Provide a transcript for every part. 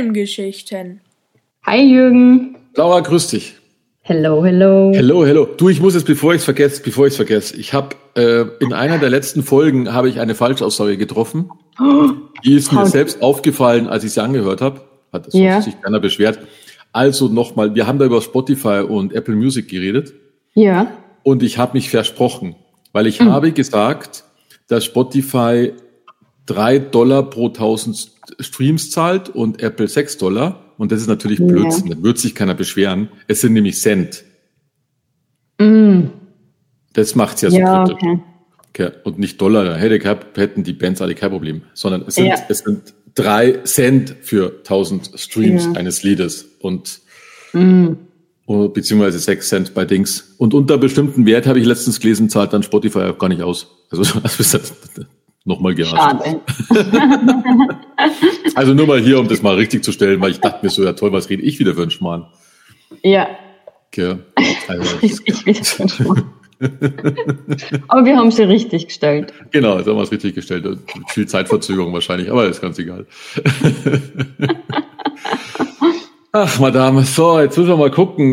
Filmgeschichten. Hi Jürgen. Laura, grüß dich. Hello, hello. Hello. Du, ich muss jetzt, bevor ich es vergesse, ich habe in einer der letzten Folgen habe ich eine Falschaussage getroffen. Die ist mir selbst aufgefallen, als ich sie angehört habe. Hat sich keiner beschwert. Also nochmal, wir haben da über Spotify und Apple Music geredet. Ja. Und ich habe mich versprochen, weil ich habe gesagt, dass Spotify $3 pro 1000 Streams zahlt und Apple $6. Und das ist natürlich Blödsinn. Da wird sich keiner beschweren. Es sind nämlich Cent. Das macht's ja so kritisch. Okay. Und nicht Dollar. Da hätten die Bands alle kein Problem. Sondern es sind 3 Cent für 1000 Streams eines Liedes. Und beziehungsweise 6 Cent bei Dings. Und unter bestimmten Wert, habe ich letztens gelesen, zahlt dann Spotify auch gar nicht aus. Also das ist nochmal geraten. Schade. Also nur mal hier, um das mal richtig zu stellen, weil ich dachte mir so, ja toll, was rede ich wieder für einen Schmarrn? Ja. Okay. Also, richtig wieder für einen Schmarrn. Aber wir haben sie richtig gestellt. Genau, jetzt haben wir es richtig gestellt. Und viel Zeitverzögerung wahrscheinlich, aber ist ganz egal. Ach, Madame, so, jetzt müssen wir mal gucken.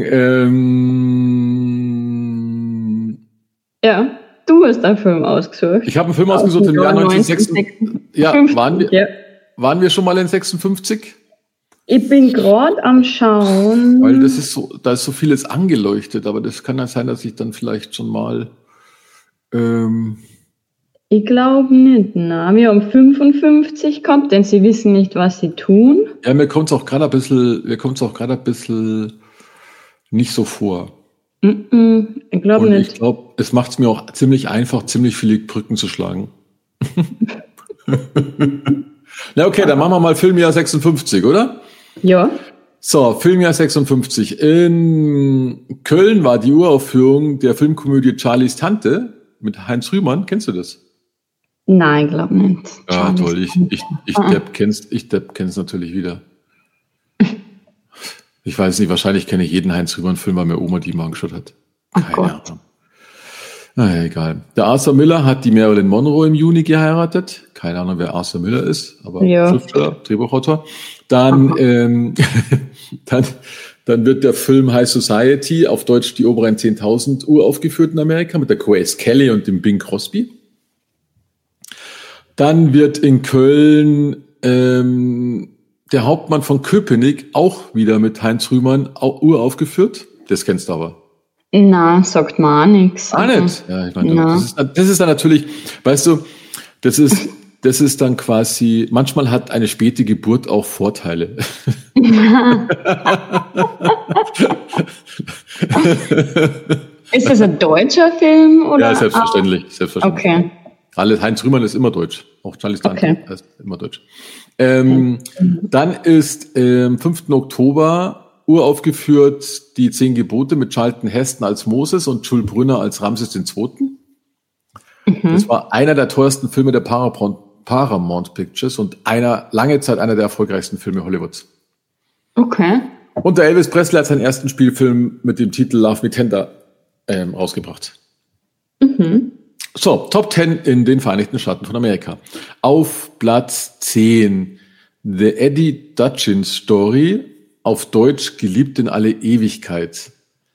Ja, du hast einen Film ausgesucht. Ich habe einen Film ausgesucht im Jahr 1956. Ja, waren wir schon mal in 56? Ich bin gerade am Schauen. Weil da ist so vieles angeleuchtet, aber das kann ja sein, dass ich dann vielleicht schon mal. Ich glaube nicht, na. Wir haben 55 gehabt, denn sie wissen nicht, was sie tun. Ja, mir kommt es auch gerade ein bisschen nicht so vor. Ich glaube nicht. Ich glaube, es macht es mir auch ziemlich einfach, ziemlich viele Brücken zu schlagen. Na okay, dann machen wir mal Filmjahr 56, oder? Ja. So, Filmjahr 56. In Köln war die Uraufführung der Filmkomödie Charlies Tante mit Heinz Rühmann. Kennst du das? Nein, glaube nicht. Ja, toll. Ich kenn's natürlich wieder. Ich weiß nicht, wahrscheinlich kenne ich jeden Heinz Rühmann-Film, weil mir Oma die mal angeschaut hat. Keine Ahnung. Naja, egal. Der Arthur Miller hat die Marilyn Monroe im Juni geheiratet. Keine Ahnung, wer Arthur Miller ist, aber Schriftsteller, Drehbuchautor. Dann wird der Film High Society, auf Deutsch die oberen 10.000 uraufgeführt in Amerika mit der Grace Kelly und dem Bing Crosby. Dann wird in Köln der Hauptmann von Köpenick auch wieder mit Heinz Rühmann uraufgeführt. Das kennst du aber. Na, sagt man auch nichts. Ah, nicht? Ja, ich meine, das ist dann natürlich, weißt du, das ist dann quasi, manchmal hat eine späte Geburt auch Vorteile. Ist das ein deutscher Film? Oder? Ja, selbstverständlich. Okay. Heinz Rühmann ist immer deutsch. Auch Charlies Tante ist immer deutsch. Dann ist am 5. Oktober uraufgeführt die 10 Gebote mit Charlton Heston als Moses und Jules Brünner als Ramses II. Das war einer der teuersten Filme der Paramount Pictures und lange Zeit einer der erfolgreichsten Filme Hollywoods. Okay. Und der Elvis Presley hat seinen ersten Spielfilm mit dem Titel Love Me Tender rausgebracht. So, Top 10 in den Vereinigten Staaten von Amerika. Auf Platz 10 The Eddie Dutchin Story, auf Deutsch Geliebt in alle Ewigkeit.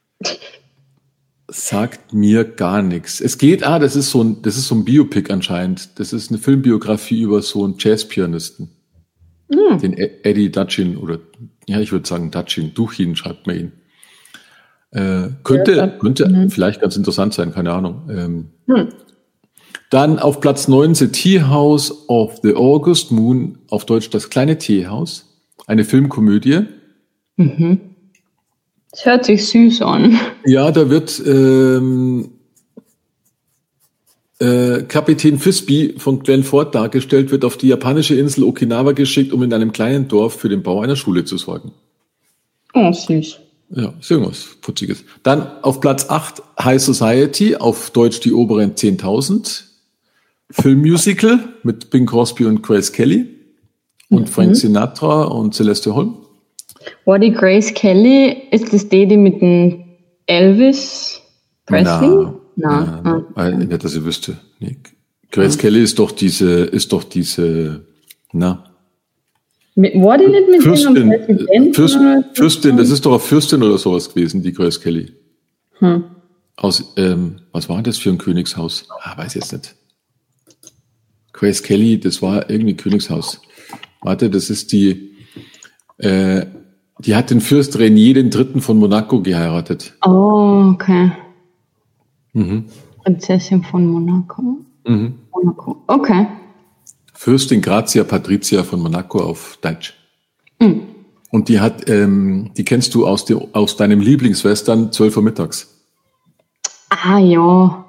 Sagt mir gar nichts. Es geht, das ist so ein Biopic anscheinend. Das ist eine Filmbiografie über so einen Jazzpianisten. Den Eddie Dutchin oder, ja, ich würde sagen Dutchin, Duchin schreibt man ihn. Könnte vielleicht ganz interessant sein, keine Ahnung. Dann auf Platz 9 The Tea House of the August Moon, auf Deutsch Das kleine Teehaus. Eine Filmkomödie. Das hört sich süß an. Ja, da wird Kapitän Fisby von Glenn Ford dargestellt, wird auf die japanische Insel Okinawa geschickt, um in einem kleinen Dorf für den Bau einer Schule zu sorgen. Oh, süß. Ja, ist irgendwas Putziges. Dann auf Platz 8 High Society, auf Deutsch die oberen 10.000. Filmmusical mit Bing Crosby und Grace Kelly und Frank Sinatra und Celeste Holm. Die Grace Kelly, ist das die mit dem Elvis Presley? Nein, nicht, dass ich wüsste. Nee. Grace Kelly ist doch diese, War die nicht mit Fürstin, das ist doch eine Fürstin oder sowas gewesen, die Grace Kelly. Aus, was war das für ein Königshaus? Weiß jetzt nicht. Grace Kelly, das war irgendwie Königshaus. Warte, das ist die hat den Fürst Rainier III. Von Monaco geheiratet. Oh, okay. Prinzessin von Monaco. Monaco, okay. Fürstin Grazia Patricia von Monaco auf Deutsch. Und die hat, die kennst du aus deinem Lieblingswestern 12 Uhr mittags. Ah, ja.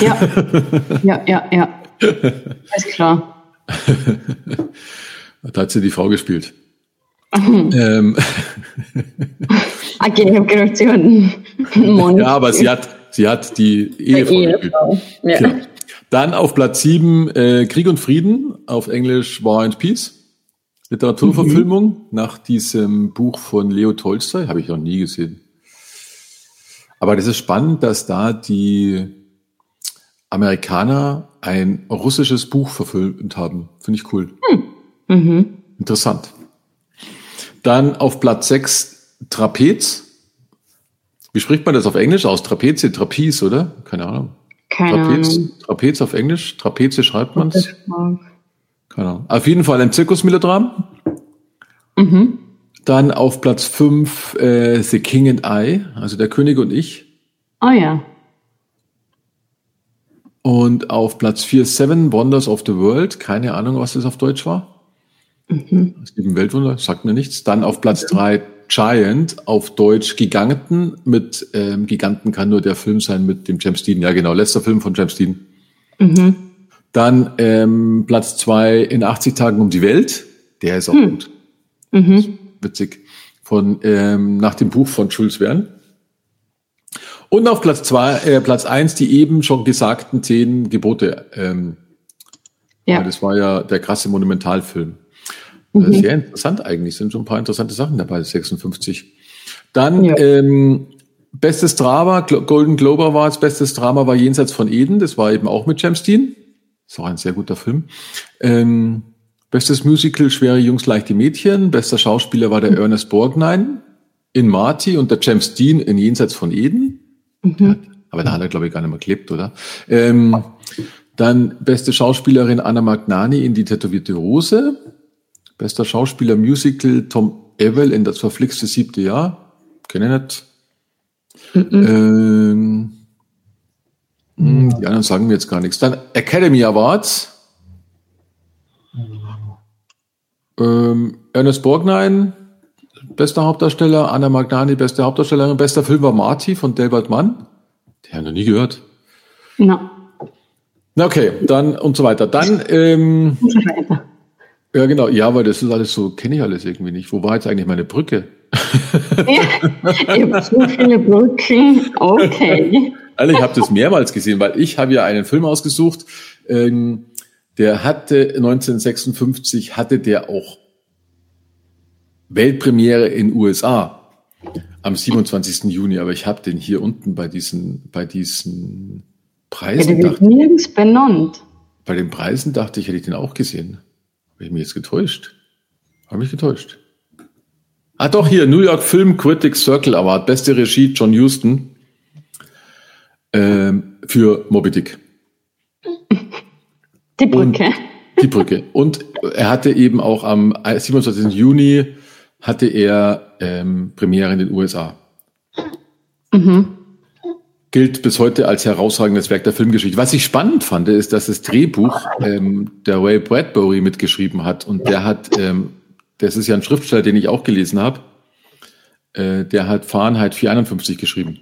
Ja. Alles klar. Da hat sie die Frau gespielt. Okay, ich habe gedacht, sie hat einen Mann. Ja, aber sie hat die Ehefrau gespielt. Ja. Genau. Dann auf Platz 7 Krieg und Frieden, auf Englisch War and Peace. Literaturverfilmung nach diesem Buch von Leo Tolstoi, habe ich noch nie gesehen. Aber das ist spannend, dass da die Amerikaner ein russisches Buch verfilmt haben. Finde ich cool. Interessant. Dann auf Platz 6 Trapez. Wie spricht man das auf Englisch aus? Trapeze, Trapeze, oder? Keine Ahnung. Trapez auf Englisch. Trapeze schreibt man es. Keine Ahnung. Auf jeden Fall ein Zirkusmelodram. Dann auf Platz 5 The King and I, also der König und ich. Oh ja. Und auf Platz 4 Seven Wonders of the World. Keine Ahnung, was das auf Deutsch war. 7 Weltwunder, sagt mir nichts. Dann auf Platz 3 Giant, auf Deutsch Giganten. Mit Giganten kann nur der Film sein mit dem James Dean. Ja genau, letzter Film von James Dean. Dann Platz 2 in 80 Tagen um die Welt. Der ist auch gut. Ist witzig. Nach dem Buch von Jules Verne. Und auf Platz 1 die eben schon gesagten 10 Gebote. Das war ja der krasse Monumentalfilm. Sehr interessant eigentlich. Sind schon ein paar interessante Sachen dabei, 56. Dann bestes Drama, Golden Globe Awards, bestes Drama war Jenseits von Eden. Das war eben auch mit James Dean. Ist auch ein sehr guter Film. Bestes Musical, Schwere Jungs, leichte Mädchen. Bester Schauspieler war der Ernest Borgnine in Marty und der James Dean in Jenseits von Eden. Aber da hat er, glaube ich, gar nicht mehr gelebt, oder? Dann beste Schauspielerin Anna Magnani in Die tätowierte Rose. Bester Schauspieler Musical Tom Ewell in Das verflixte 7. Jahr. Kenne ich nicht. Die anderen sagen mir jetzt gar nichts. Dann Academy Awards. Ernest Borgnine, bester Hauptdarsteller. Anna Magnani, beste Hauptdarstellerin. Bester Film war Marty von Delbert Mann. Der hat noch nie gehört. No. Okay, dann und so weiter. Dann ja, genau. Ja, weil das ist alles so, kenne ich alles irgendwie nicht. Wo war jetzt eigentlich meine Brücke? Ich habe so viele Brücken. Okay. Also ich habe das mehrmals gesehen, weil ich habe ja einen Film ausgesucht, der hatte 1956, hatte der auch Weltpremiere in USA am 27. Juni. Aber ich habe den hier unten bei diesen Preisen. Der wird nirgends benannt. Bei den Preisen dachte ich, hätte ich den auch gesehen. Habe ich mich jetzt getäuscht? Habe mich getäuscht. Ah doch, hier, New York Film Critics Circle Award, beste Regie John Huston für Moby Dick. Die Brücke. Die Brücke. Und er hatte eben auch am 27. Juni hatte er Premiere in den USA. Gilt bis heute als herausragendes Werk der Filmgeschichte. Was ich spannend fand, ist, dass das Drehbuch der Ray Bradbury mitgeschrieben hat. Und der hat, das ist ja ein Schriftsteller, den ich auch gelesen habe, der hat Fahrenheit 451 geschrieben.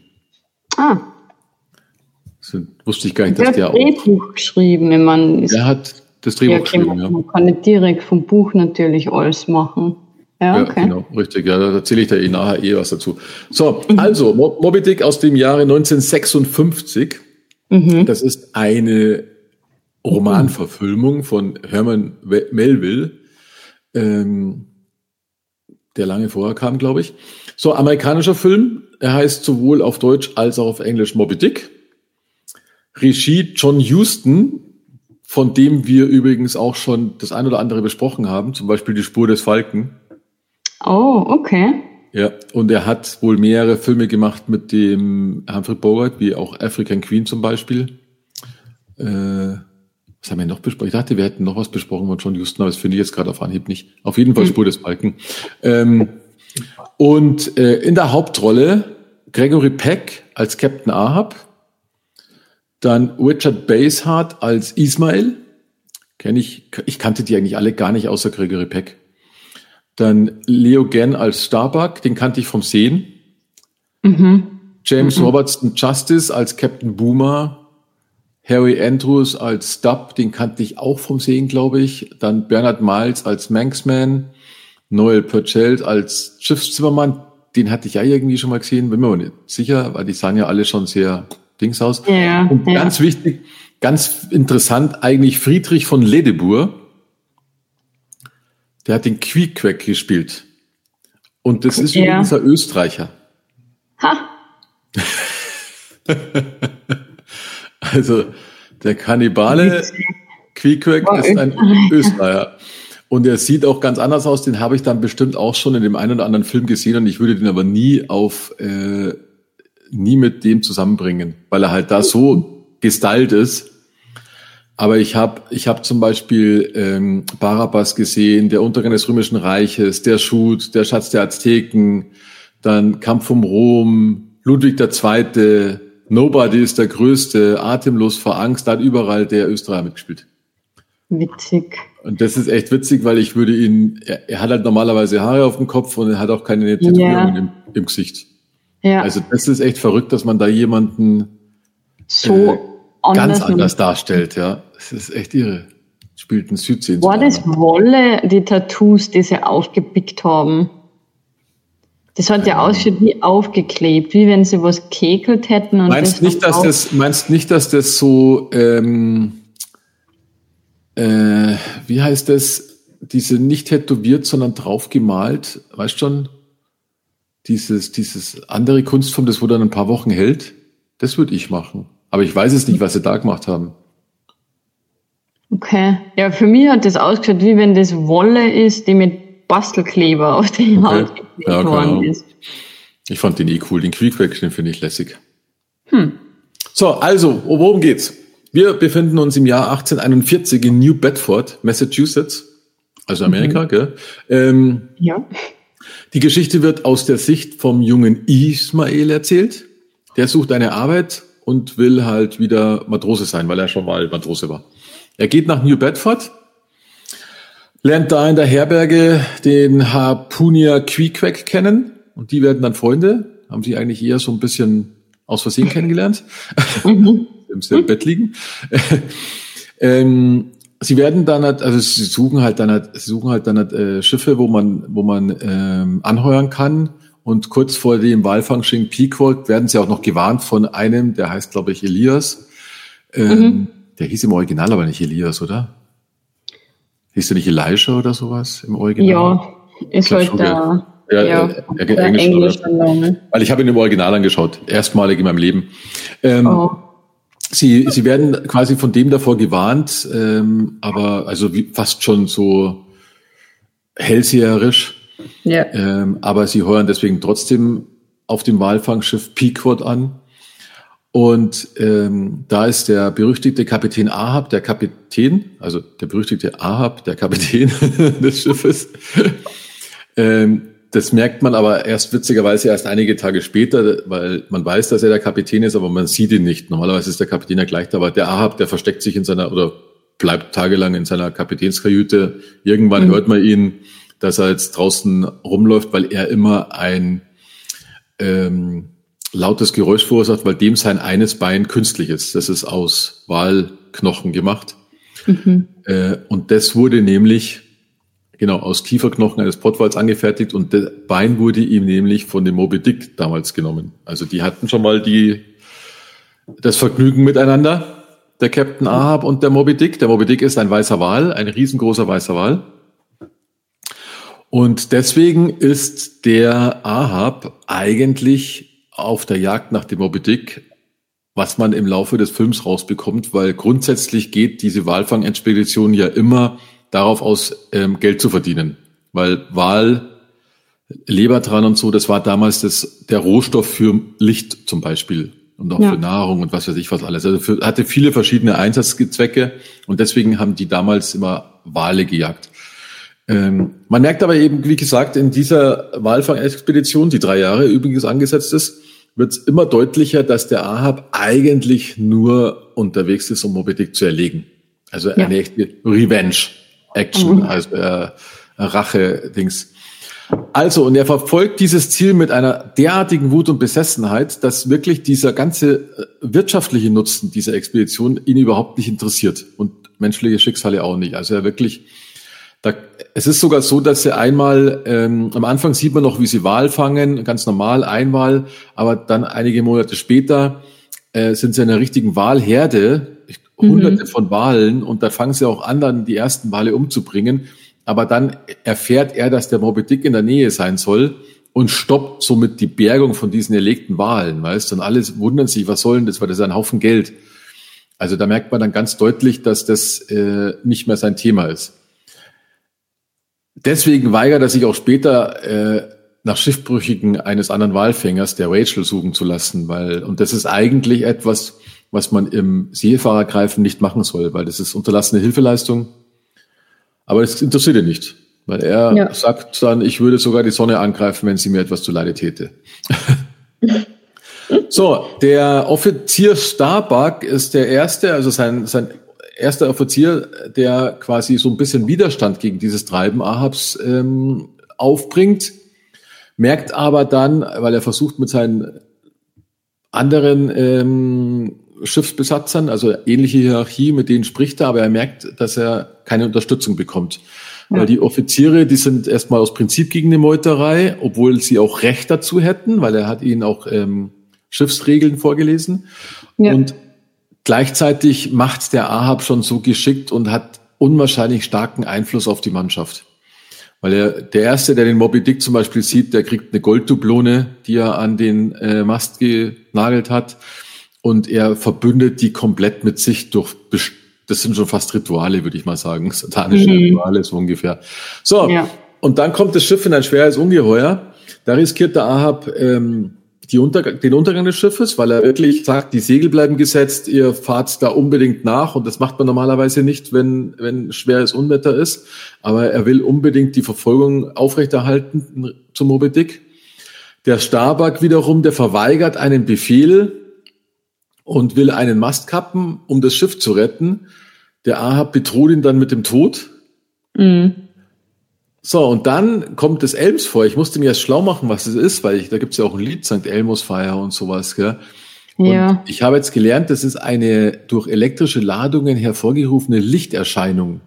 Das wusste ich gar nicht, dass der auch... Der hat das Drehbuch geschrieben, wenn man... Der hat das Drehbuch geschrieben, ja. Man kann nicht direkt vom Buch natürlich alles machen. Ja, okay. Genau, richtig. Ja, da erzähle ich da nachher was dazu. So, also, Moby Dick aus dem Jahre 1956. Das ist eine Romanverfilmung von Herman Melville, der lange vorher kam, glaube ich. So, amerikanischer Film. Er heißt sowohl auf Deutsch als auch auf Englisch Moby Dick. Regie John Huston. von dem wir übrigens auch schon das ein oder andere besprochen haben, zum Beispiel die Spur des Falken. Oh, okay. Ja, und er hat wohl mehrere Filme gemacht mit dem Humphrey Bogart, wie auch African Queen zum Beispiel. Was haben wir noch besprochen? Ich dachte, wir hätten noch was besprochen von John Huston, aber das finde ich jetzt gerade auf Anhieb nicht. Auf jeden Fall Spur des Falken. Und in der Hauptrolle Gregory Peck als Captain Ahab, dann Richard Basehart als Ismail. Ich kannte die eigentlich alle gar nicht, außer Gregory Peck. Dann Leo Gann als Starbuck, den kannte ich vom Sehen. James Robertson Justice als Captain Boomer. Harry Andrews als Stubb, den kannte ich auch vom Sehen, glaube ich. Dann Bernard Miles als Manxman. Noel Purcell als Schiffszimmermann, den hatte ich ja irgendwie schon mal gesehen, bin mir aber nicht sicher, weil die sahen ja alle schon sehr Dings aus. Ja, und ganz wichtig, ganz interessant, eigentlich Friedrich von Ledebour, der hat den Queequeg gespielt. Und das ist übrigens ein Österreicher. Ha! Also, der Kannibale Queequeg ist ein Österreicher. Und er sieht auch ganz anders aus, den habe ich dann bestimmt auch schon in dem einen oder anderen Film gesehen und ich würde den aber nie mit dem zusammenbringen, weil er halt da so gestylt ist. Aber ich hab zum Beispiel Barabbas gesehen, der Untergang des Römischen Reiches, der Schut, der Schatz der Azteken, dann Kampf um Rom, Ludwig II., Nobody ist der Größte, Atemlos vor Angst, da hat überall der Österreicher mitgespielt. Witzig. Und das ist echt witzig, weil ich würde er hat halt normalerweise Haare auf dem Kopf und er hat auch keine Tätowierungen im Gesicht. Ja. Also das ist echt verrückt, dass man da jemanden so ganz anders darstellt, ja. Das ist echt irre. Spielt ein Südseen. War das Wolle, die Tattoos, die sie aufgepickt haben? Das hat ja ausgeschaut wie aufgeklebt, wie wenn sie was gekekelt hätten. Und meinst nicht, dass das so wie heißt das, diese nicht tätowiert, sondern draufgemalt, weißt schon, dieses andere Kunstform, das wo dann ein paar Wochen hält, das würde ich machen. Aber ich weiß es nicht, was sie da gemacht haben. Okay. Ja, für mich hat das ausgeschaut, wie wenn das Wolle ist, die mit Bastelkleber auf die Haut geklebt worden ist. Ich fand den cool, den Queequeg, den finde ich lässig. So, also, worum geht's? Wir befinden uns im Jahr 1841 in New Bedford, Massachusetts, also Amerika, gell? Ja. Die Geschichte wird aus der Sicht vom jungen Ismael erzählt. Der sucht eine Arbeit und will halt wieder Matrose sein, weil er schon mal Matrose war. Er geht nach New Bedford, lernt da in der Herberge den Harpunier Queequeg kennen und die werden dann Freunde, haben sie eigentlich eher so ein bisschen aus Versehen kennengelernt. Im Bett liegen. Sie werden dann halt, also sie suchen halt dann Schiffe, wo man anheuern kann. Und kurz vor dem Walfangschiff Pequod werden sie auch noch gewarnt von einem, der heißt, glaube ich, Elias. Der hieß im Original aber nicht Elias, oder? Hieß der nicht Elisha oder sowas im Original? Ja, ist halt da. Englisch. Weil ich habe ihn im Original angeschaut, erstmalig in meinem Leben. Sie werden quasi von dem davor gewarnt, aber also fast schon so hellseherisch. Ja. Aber sie heuern deswegen trotzdem auf dem Walfangschiff Pequod an. Und da ist der berüchtigte Kapitän Ahab, der Kapitän des Schiffes. Das merkt man aber witzigerweise erst einige Tage später, weil man weiß, dass er der Kapitän ist, aber man sieht ihn nicht. Normalerweise ist der Kapitän ja gleich da, aber der Ahab, der versteckt sich oder bleibt tagelang in seiner Kapitänskajüte. Irgendwann hört man ihn, dass er jetzt draußen rumläuft, weil er immer ein lautes Geräusch verursacht, weil dem sein eines Bein künstlich ist. Das ist aus Walknochen gemacht. Und das wurde nämlich aus Kieferknochen eines Pottwals angefertigt und das Bein wurde ihm nämlich von dem Moby Dick damals genommen. Also die hatten schon mal das Vergnügen miteinander, der Captain Ahab und der Moby Dick. Der Moby Dick ist ein weißer Wal, ein riesengroßer weißer Wal. Und deswegen ist der Ahab eigentlich auf der Jagd nach dem Moby Dick was man im Laufe des Films rausbekommt, weil grundsätzlich geht diese Walfang-Expedition ja immer darauf aus, Geld zu verdienen. Weil Wal, Lebertran und so, das war damals der Rohstoff für Licht zum Beispiel und auch für Nahrung und was weiß ich was alles. Also hatte viele verschiedene Einsatzzwecke und deswegen haben die damals immer Wale gejagt. Man merkt aber eben, wie gesagt, in dieser Walfang-Expedition, die 3 Jahre übrigens angesetzt ist, wird es immer deutlicher, dass der Ahab eigentlich nur unterwegs ist, um Moby Dick zu erlegen. Also eine echte Revenge-Action, also Rache-Dings. Also, und er verfolgt dieses Ziel mit einer derartigen Wut und Besessenheit, dass wirklich dieser ganze wirtschaftliche Nutzen dieser Expedition ihn überhaupt nicht interessiert und menschliche Schicksale auch nicht. Also er wirklich, es ist sogar so, dass er einmal, am Anfang sieht man noch, wie sie Wal fangen, ganz normal, ein Wal, aber dann einige Monate später sind sie in einer richtigen Walherde, Hunderte von Walen, und da fangen sie auch an, dann die ersten Wale umzubringen. Aber dann erfährt er, dass der Moby Dick in der Nähe sein soll und stoppt somit die Bergung von diesen erlegten Walen, weißt du? Und alle wundern sich, was soll denn das? Weil das ist ein Haufen Geld. Also da merkt man dann ganz deutlich, dass das nicht mehr sein Thema ist. Deswegen weigert er sich auch später, nach Schiffbrüchigen eines anderen Walfängers, der Rachel, suchen zu lassen, und das ist eigentlich etwas, was man im Seefahrergreifen nicht machen soll, weil das ist unterlassene Hilfeleistung. Aber das interessiert ihn nicht, weil er sagt dann, ich würde sogar die Sonne angreifen, wenn sie mir etwas zuleide täte. So, der Offizier Starbuck ist der erste, also sein erster Offizier, der quasi so ein bisschen Widerstand gegen dieses Treiben Ahabs aufbringt, merkt aber dann, weil er versucht mit seinen anderen Schiffsbesatzern, also ähnliche Hierarchie, mit denen spricht er, aber er merkt, dass er keine Unterstützung bekommt. Ja. Weil die Offiziere, die sind erstmal aus Prinzip gegen eine Meuterei, obwohl sie auch Recht dazu hätten, weil er hat ihnen auch Schiffsregeln vorgelesen. Ja. Und gleichzeitig macht der Ahab schon so geschickt und hat unwahrscheinlich starken Einfluss auf die Mannschaft. Weil der Erste, der den Moby Dick zum Beispiel sieht, der kriegt eine Golddublone, die er an den Mast genagelt hat. Und er verbündet die komplett mit sich das sind schon fast Rituale, würde ich mal sagen. Satanische Rituale, so ungefähr. So, und dann kommt das Schiff in ein schweres Ungeheuer. Da riskiert der Ahab den Untergang des Schiffes, weil er wirklich sagt, die Segel bleiben gesetzt, ihr fahrt da unbedingt nach. Und das macht man normalerweise nicht, wenn schweres Unwetter ist. Aber er will unbedingt die Verfolgung aufrechterhalten zum Moby Dick. Der Starbuck wiederum, der verweigert einen Befehl und will einen Mast kappen, um das Schiff zu retten. Der Ahab bedroht ihn dann mit dem Tod. So, und dann kommt das Elmsfeuer. Ich musste mir erst schlau machen, was es ist, weil da gibt's ja auch ein Lied, St. Elmo's Fire und sowas. Gell? Und ich habe jetzt gelernt, das ist eine durch elektrische Ladungen hervorgerufene Lichterscheinung.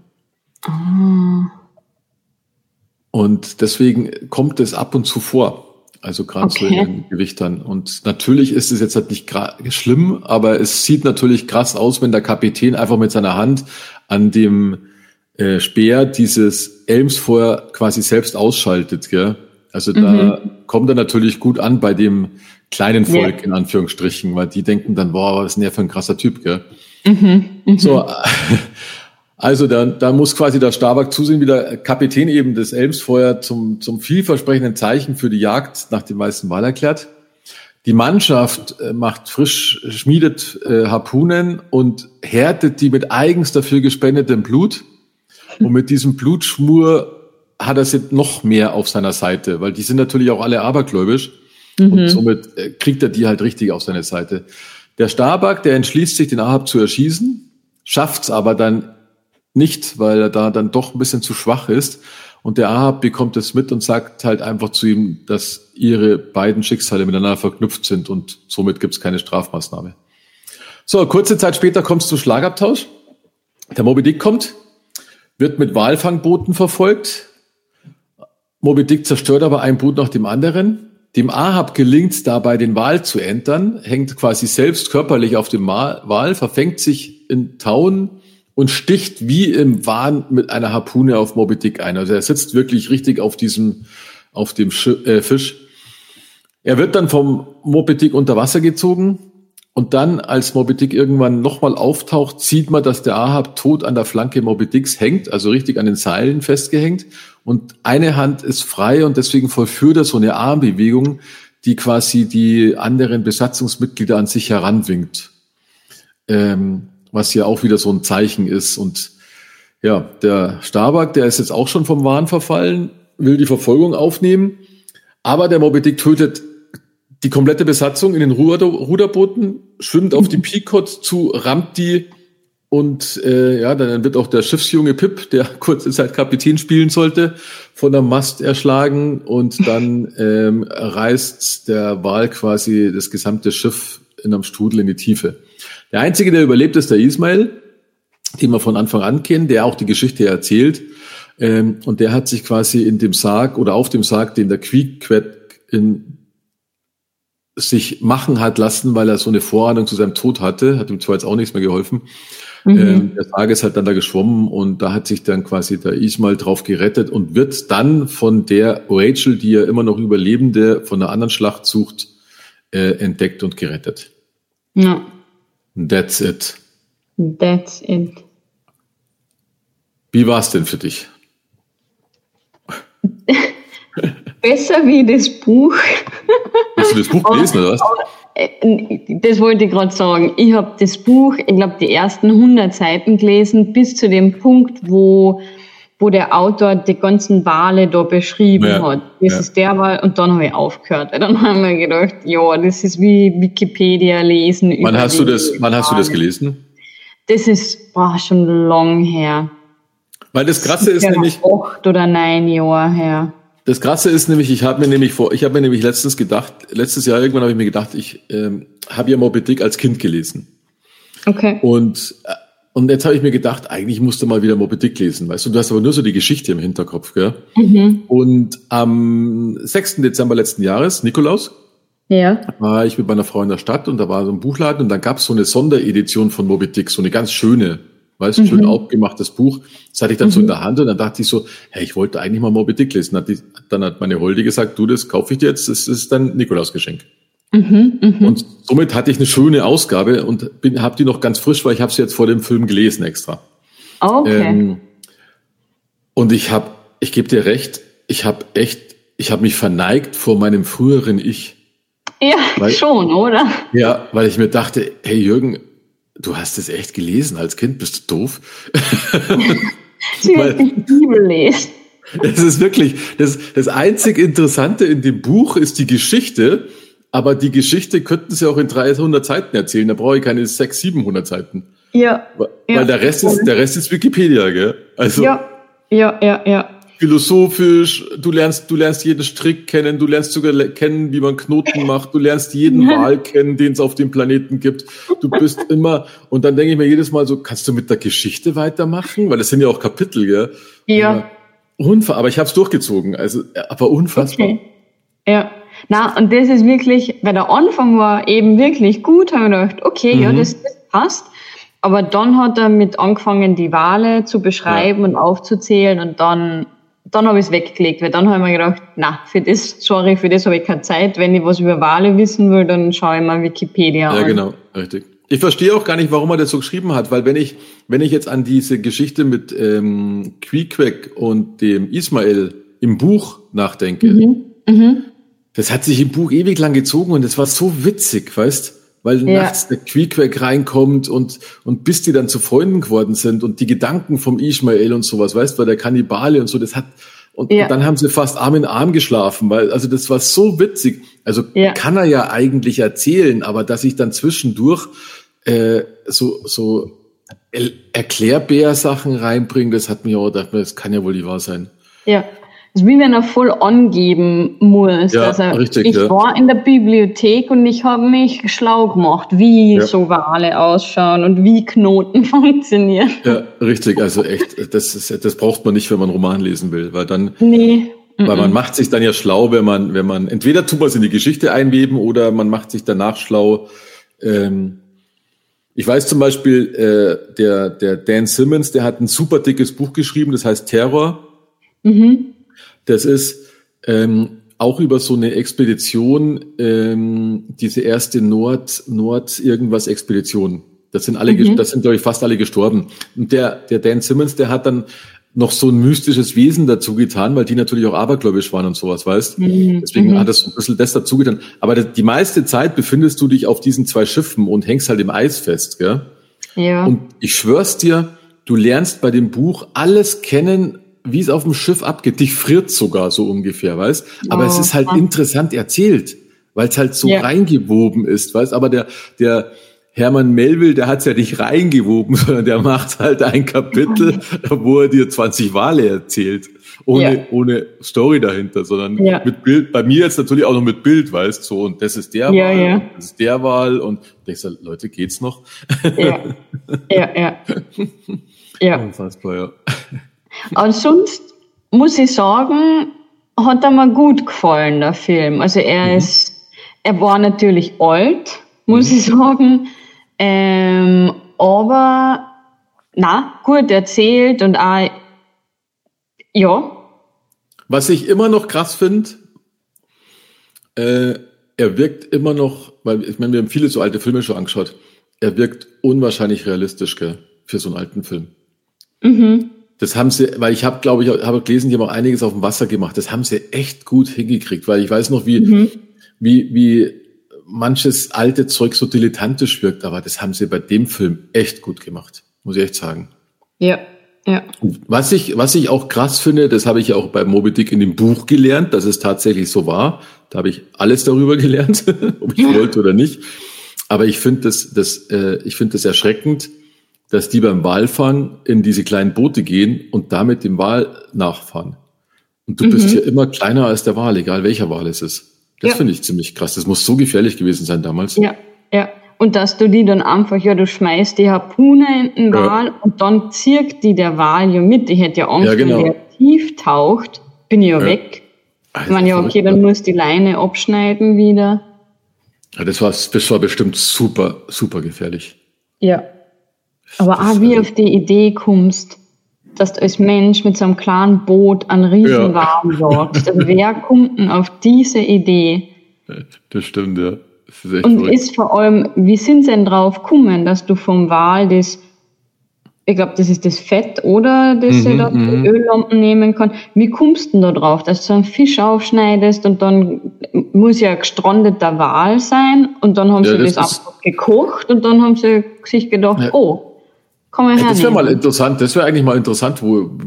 Und deswegen kommt es ab und zu vor. Also gerade so in den Gewichtern. Und natürlich ist es jetzt halt nicht schlimm, aber es sieht natürlich krass aus, wenn der Kapitän einfach mit seiner Hand an dem Speer dieses Elmsfeuer quasi selbst ausschaltet. Gell? Also da kommt er natürlich gut an bei dem kleinen Volk, in Anführungsstrichen, weil die denken dann, boah, was ist denn der für ein krasser Typ. Gell? So, also da muss quasi der Starbuck zusehen, wie der Kapitän eben das Elmsfeuer zum vielversprechenden Zeichen für die Jagd nach dem weißen Wal erklärt. Die Mannschaft schmiedet Harpunen und härtet die mit eigens dafür gespendetem Blut. Und mit diesem Blutschmur hat er sie noch mehr auf seiner Seite, weil die sind natürlich auch alle abergläubisch. Und somit kriegt er die halt richtig auf seine Seite. Der Starbuck, der entschließt sich, den Ahab zu erschießen, schafft's aber dann nicht, weil er da dann doch ein bisschen zu schwach ist. Und der Ahab bekommt es mit und sagt halt einfach zu ihm, dass ihre beiden Schicksale miteinander verknüpft sind und somit gibt's keine Strafmaßnahme. So, kurze Zeit später kommt es zum Schlagabtausch. Der Moby Dick kommt, wird mit Walfangbooten verfolgt. Moby Dick zerstört aber ein Boot nach dem anderen. Dem Ahab gelingt dabei, den Wal zu entern, hängt quasi selbst körperlich auf dem Wal, verfängt sich in Tauen und sticht wie im Wahn mit einer Harpune auf Moby Dick ein. Also er sitzt wirklich richtig auf dem Fisch. Er wird dann vom Moby Dick unter Wasser gezogen Und dann, als Moby Dick irgendwann nochmal auftaucht, sieht man, dass der Ahab tot an der Flanke Moby Dicks hängt, also richtig an den Seilen festgehängt. Und eine Hand ist frei und deswegen vollführt er so eine Armbewegung, die quasi die anderen Besatzungsmitglieder an sich heranwinkt. Was ja auch wieder so ein Zeichen ist. Und ja, der Starbuck, der ist jetzt auch schon vom Wahn verfallen, will die Verfolgung aufnehmen. Aber der Moby Dick tötet die komplette Besatzung in den Ruderbooten, schwimmt auf die Pequod zu, rammt die und dann wird auch der Schiffsjunge Pip, der kurze Zeit Kapitän spielen sollte, von der Mast erschlagen und dann reißt der Wal quasi das gesamte Schiff in einem Strudel in die Tiefe. Der Einzige, der überlebt, ist der Ismail, den wir von Anfang an kennen, der auch die Geschichte erzählt. Und der hat sich quasi in dem Sarg oder auf dem Sarg, den der Queequeg sich machen hat lassen, weil er so eine Vorahnung zu seinem Tod hatte, hat ihm zwar jetzt auch nichts mehr geholfen. Der Sarg ist halt dann da geschwommen und da hat sich dann quasi der Ismail drauf gerettet und wird dann von der Rachel, die ja immer noch Überlebende von einer anderen Schlacht sucht, entdeckt und gerettet. Ja. That's it. That's it. Wie war es denn für dich? Besser wie das Buch. Hast du das Buch gelesen, oder was? Das wollte ich gerade sagen. Ich habe das Buch, ich glaube, die ersten 100 Seiten gelesen, bis zu dem Punkt, wo der Autor die ganzen Wale da beschrieben hat. Das ist der Wal, und dann habe ich aufgehört. Dann haben wir gedacht, ja, das ist wie Wikipedia lesen. Wann hast du das gelesen? Das ist schon lang her. Weil das Krasse ist nämlich 8 oder 9 Jahre her. Das Krasse ist nämlich, ich habe mir nämlich letztes Jahr irgendwann habe ich mir gedacht, ich habe ja Moby Dick als Kind gelesen. Okay. Und jetzt habe ich mir gedacht, eigentlich musst du mal wieder Moby Dick lesen, weißt du? Du hast aber nur so die Geschichte im Hinterkopf, gell? Mhm. Und am 6. Dezember letzten Jahres, Nikolaus, war ich mit meiner Frau in der Stadt und da war so ein Buchladen und dann gab es so eine Sonderedition von Moby Dick, so eine ganz schöne, weißt du, schön aufgemachtes Buch. Das hatte ich dann so in der Hand und dann dachte ich so, hey, ich wollte eigentlich mal Moby Dick lesen. Dann hat meine Holde gesagt, du, das kaufe ich dir jetzt, das ist dein Nikolausgeschenk. Und somit hatte ich eine schöne Ausgabe und habe die noch ganz frisch, weil ich habe sie jetzt vor dem Film gelesen extra. Okay. Und ich gebe dir recht, ich habe mich verneigt vor meinem früheren Ich. Ja, schon, oder? Ja, weil ich mir dachte, hey Jürgen, du hast es echt gelesen als Kind, bist du doof? Sie wird die Bibel lesen. Das ist wirklich, das einzig Interessante in dem Buch ist die Geschichte, aber die Geschichte könnten sie auch in 300 Seiten erzählen, da brauche ich keine 600, 700 Seiten. Ja. Weil der Rest ist Wikipedia, gell? Also. Ja. Philosophisch, du lernst jeden Strick kennen, du lernst sogar kennen, wie man Knoten macht, du lernst jeden Wal kennen, den es auf dem Planeten gibt. Du bist immer, und dann denke ich mir jedes Mal so, kannst du mit der Geschichte weitermachen? Weil das sind ja auch Kapitel, gell? Ja. Aber ich habe es durchgezogen, aber unfassbar. Okay. Ja. Na, und das ist wirklich, weil der Anfang war eben wirklich gut, habe ich gedacht, okay, ja, das passt. Aber dann hat er mit angefangen, die Wale zu beschreiben und aufzuzählen und dann habe ich es weggelegt, weil dann habe ich mir gedacht, für das habe ich keine Zeit. Wenn ich was über Wale wissen will, dann schaue ich mal Wikipedia an. Ja, genau, richtig. Ich verstehe auch gar nicht, warum er das so geschrieben hat, weil wenn ich jetzt an diese Geschichte mit Queequeg und dem Ismail im Buch nachdenke, das hat sich im Buch ewig lang gezogen und es war so witzig, weißt, weil nachts der Queequeg reinkommt und bis die dann zu Freunden geworden sind und die Gedanken vom Ismail und sowas, weißt, weil der Kannibale und so, und dann haben sie fast Arm in Arm geschlafen, also das war so witzig. Also kann er ja eigentlich erzählen, aber dass ich dann zwischendurch so Erklärbär-Sachen reinbringe, das hat mich auch gedacht, das kann ja wohl nicht wahr sein. Ja. Es ist wie wenn er voll angeben muss. Ja, richtig, ich war in der Bibliothek und ich habe mich schlau gemacht, wie so Wale ausschauen und wie Knoten funktionieren. Ja, richtig. Also echt, das braucht man nicht, wenn man einen Roman lesen will, weil dann, weil man macht sich dann ja schlau, wenn man entweder tut man es in die Geschichte einweben oder man macht sich danach schlau. Ich weiß zum Beispiel, der Dan Simmons, der hat ein super dickes Buch geschrieben, das heißt Terror. Das ist auch über so eine Expedition, diese erste Nord irgendwas Expedition. Das sind glaube ich fast alle gestorben. Und der Dan Simmons, der hat dann noch so ein mystisches Wesen dazu getan, weil die natürlich auch abergläubisch waren und sowas, weißt? Deswegen hat das so ein bisschen das dazu getan. Aber die meiste Zeit befindest du dich auf diesen 2 Schiffen und hängst halt im Eis fest, gell? Ja. Und ich schwör's dir, du lernst bei dem Buch alles kennen, wie es auf dem Schiff abgeht. Dich friert sogar so ungefähr, weißt? Aber es ist halt interessant erzählt, weil es halt so reingewoben ist, weißt? Aber der Herman Melville, der hat's ja nicht reingewoben, sondern der macht halt ein Kapitel, wo er dir 20 Wale erzählt. Ohne Story dahinter, sondern mit Bild. Bei mir jetzt natürlich auch noch mit Bild, weißt so. Und das ist der Wal, und das ist der Wal. Und ich sag, Leute, geht's noch? Ja. Unfassbar, ja. Aber sonst muss ich sagen, hat er mir gut gefallen, der Film. Also er war natürlich alt, muss ich sagen. Aber gut erzählt und auch, Was ich immer noch krass finde, er wirkt immer noch, weil ich meine, wir haben viele so alte Filme schon angeschaut, er wirkt unwahrscheinlich realistisch, gell, für so einen alten Film. Das haben sie, weil ich habe gelesen, die haben auch einiges auf dem Wasser gemacht, das haben sie echt gut hingekriegt, weil ich weiß noch, wie manches alte Zeug so dilettantisch wirkt, aber das haben sie bei dem Film echt gut gemacht, muss ich echt sagen. Ja. Und was ich auch krass finde, das habe ich ja auch bei Moby Dick in dem Buch gelernt, dass es tatsächlich so war. Da habe ich alles darüber gelernt, ob ich wollte oder nicht. Aber ich finde das erschreckend, dass die beim Walfang in diese kleinen Boote gehen und damit dem Wal nachfahren. Und du bist ja immer kleiner als der Wal, egal welcher Wal es ist. Das finde ich ziemlich krass. Das muss so gefährlich gewesen sein damals. Ja. Und dass du die dann einfach, du schmeißt die Harpune in den Wal und dann zirkt die der Wal ja mit. Ich hätte ja Angst, wenn der tief taucht, bin ich weg. Ich meine, okay, dann muss die Leine abschneiden wieder. Ja, das war bestimmt super, super gefährlich. Ja. Aber auch wie auf die Idee kommst, dass du als Mensch mit so einem kleinen Boot einen riesen Wal jagst. Also wer kommt denn auf diese Idee? Das stimmt, ja. Das ist echt und verrückt. Ist vor allem, wie sind sie denn drauf gekommen, dass du vom Wal ich glaube, das ist das Fett, oder? Das sie da die Öllampen nehmen kann. Wie kommst du denn da drauf, dass du so einen Fisch aufschneidest und dann muss ja ein gestrandeter Wal sein und dann haben sie das einfach gekocht und dann haben sie sich gedacht, kann man hernehmen. Das wäre mal interessant, eigentlich mal interessant,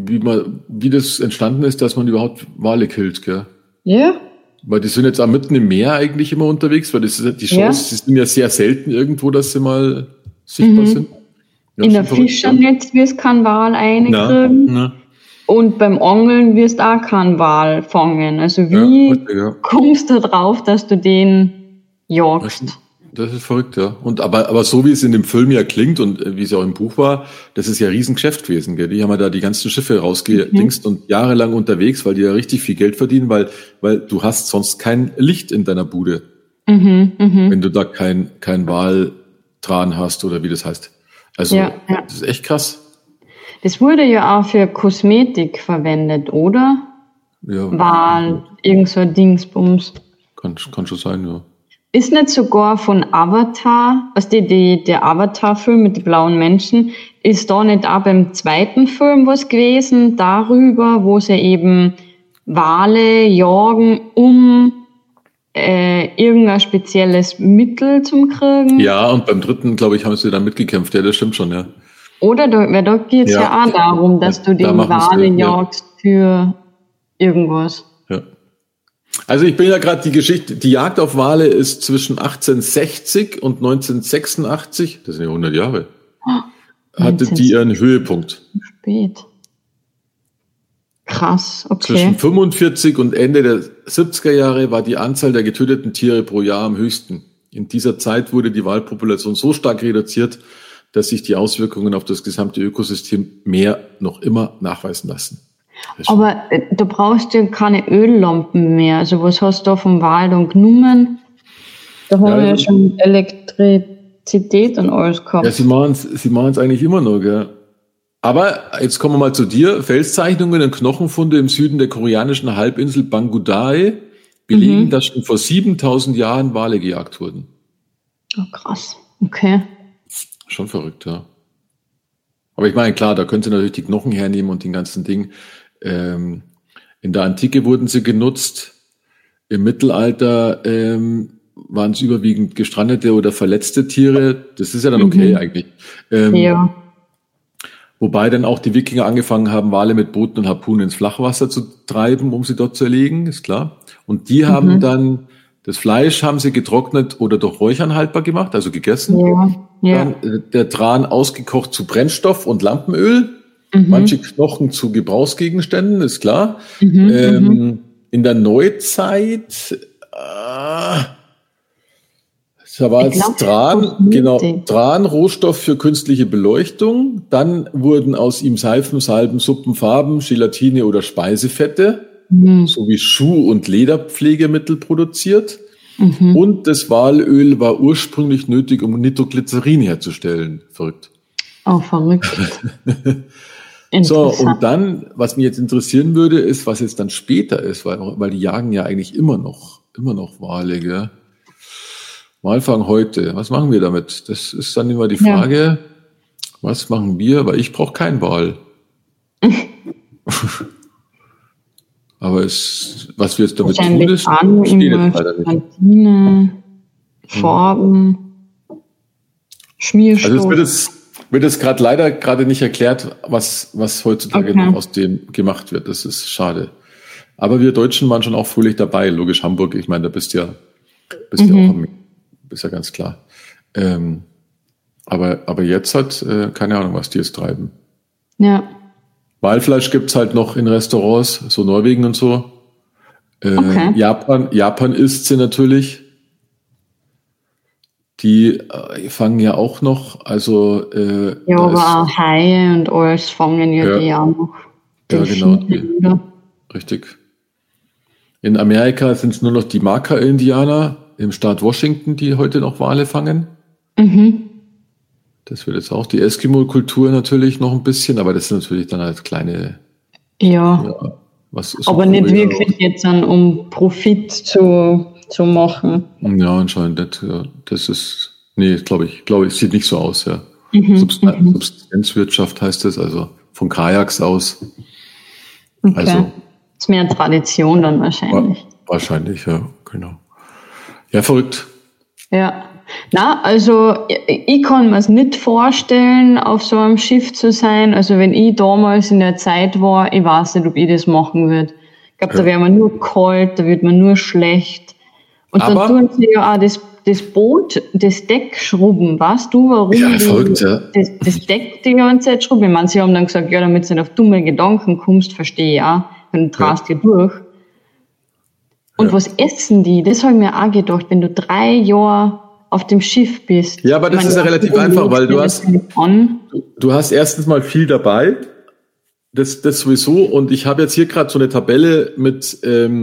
wie das entstanden ist, dass man überhaupt Wale killt, gell? Ja. Weil die sind jetzt auch mitten im Meer eigentlich immer unterwegs, weil das ist die Chance, die sind ja sehr selten irgendwo, dass sie mal sichtbar sind. Ja, in der Fischernetz wirst du keinen Wal reinkriegen. Und beim Angeln wirst du auch keinen Wal fangen. Also wie kommst du drauf, dass du den jagst? Das ist verrückt, ja. Und aber so wie es in dem Film ja klingt und wie es ja auch im Buch war, das ist ja ein Riesengeschäft gewesen, gell? Die haben ja da die ganzen Schiffe rausgedingst und jahrelang unterwegs, weil die ja richtig viel Geld verdienen, weil du hast sonst kein Licht in deiner Bude. Wenn du da kein Waltran hast oder wie das heißt. Also, das ist echt krass. Das wurde ja auch für Kosmetik verwendet, oder? Ja. Wal, irgend so ein Dingsbums. Kann schon sein, ja. Ist nicht sogar von Avatar, der Avatar-Film mit den blauen Menschen, ist da nicht auch beim zweiten Film was gewesen, darüber, wo sie eben Wale jagen, um irgendein spezielles Mittel zum Kriegen? Ja, und beim dritten, glaube ich, haben sie dann mitgekämpft. Ja, das stimmt schon, ja. Oder? Da geht es ja auch darum, dass du den Wale jagst für irgendwas. Ja. Also ich bin ja gerade die Jagd auf Wale ist zwischen 1860 und 1986, das sind ja 100 Jahre, hatte die ihren Höhepunkt. Spät. Krass, okay. Zwischen 45 und Ende der 70er Jahre war die Anzahl der getöteten Tiere pro Jahr am höchsten. In dieser Zeit wurde die Walpopulation so stark reduziert, dass sich die Auswirkungen auf das gesamte Ökosystem noch immer nachweisen lassen. Aber du brauchst ja keine Öllampen mehr. Also was hast du da vom Wal dann genommen? Da haben wir ja schon Elektrizität und alles gehabt. Ja, sie machen's eigentlich immer noch, gell? Aber jetzt kommen wir mal zu dir. Felszeichnungen und Knochenfunde im Süden der koreanischen Halbinsel Bangudae belegen, dass schon vor 7000 Jahren Wale gejagt wurden. Oh, krass. Okay. Schon verrückt, ja. Aber ich meine, klar, da können Sie natürlich die Knochen hernehmen und den ganzen Ding. In der Antike wurden sie genutzt. Im Mittelalter waren es überwiegend gestrandete oder verletzte Tiere. Das ist ja dann okay eigentlich. Ja. Wobei dann auch die Wikinger angefangen haben, Wale mit Booten und Harpunen ins Flachwasser zu treiben, um sie dort zu erlegen, ist klar. Und die haben dann, das Fleisch haben sie getrocknet oder durch Räuchern haltbar gemacht, also gegessen. Ja. Dann der Tran ausgekocht zu Brennstoff und Lampenöl. Manche Knochen zu Gebrauchsgegenständen, ist klar. In der Neuzeit, da war es Tran, Rohstoff für künstliche Beleuchtung. Dann wurden aus ihm Seifen, Salben, Suppen, Farben, Gelatine oder Speisefette sowie Schuh- und Lederpflegemittel produziert. Und das Walöl war ursprünglich nötig, um Nitroglycerin herzustellen. Verrückt. Oh, verrückt. So, und dann, was mich jetzt interessieren würde, ist, was jetzt dann später ist, weil die jagen ja eigentlich immer noch Wale, gell? Walfang heute, was machen wir damit? Das ist dann immer die Frage, was machen wir? Weil ich brauche keinen Wal. Aber was wir jetzt damit tun, ist, steht jetzt leider nicht. Kantine, Farben, Schmierstoff. Also es wird es leider nicht erklärt, was heutzutage noch aus dem gemacht wird. Das ist schade. Aber wir Deutschen waren schon auch fröhlich dabei. Logisch, Hamburg, ich meine, da bist ja ganz klar. Aber jetzt keine Ahnung, was die jetzt treiben. Ja. Walfleisch gibt's halt noch in Restaurants, so Norwegen und so. Japan isst sie natürlich. Die fangen ja auch noch, also aber auch Haie und alles fangen die auch noch. Ja, genau. Richtig. In Amerika sind es nur noch die Marker-Indianer im Staat Washington, die heute noch Wale fangen. Das wird jetzt auch die Eskimo-Kultur natürlich noch ein bisschen, aber das sind natürlich dann halt kleine. Was ist aber nicht wirklich jetzt dann, um Profit zu machen. Ja, anscheinend nicht. Ja. Das ist, glaube ich, sieht nicht so aus, ja. Subsistenzwirtschaft heißt es, also von Kajaks aus. Okay. Also, das ist mehr Tradition dann wahrscheinlich. Wahrscheinlich, ja, genau. Ja, verrückt. Ja. Na, also ich kann mir es nicht vorstellen, auf so einem Schiff zu sein. Also wenn ich damals in der Zeit war, ich weiß nicht, ob ich das machen würde. Ich glaube, da wäre man nur kalt, da wird man nur schlecht. Und dann tun sie ja auch das Boot, das Deck schrubben. Weißt du, warum das Deck die ganze Zeit schrubben? Ich meine, sie haben dann gesagt, ja, damit du nicht auf dumme Gedanken kommst, verstehe ich auch. Dann drast dir durch. Und was essen die? Das habe ich mir auch gedacht, wenn du 3 Jahre auf dem Schiff bist. Ja, aber das ist ja relativ einfach, weil du hast erstens mal viel dabei. Das sowieso. Und ich habe jetzt hier gerade so eine Tabelle mit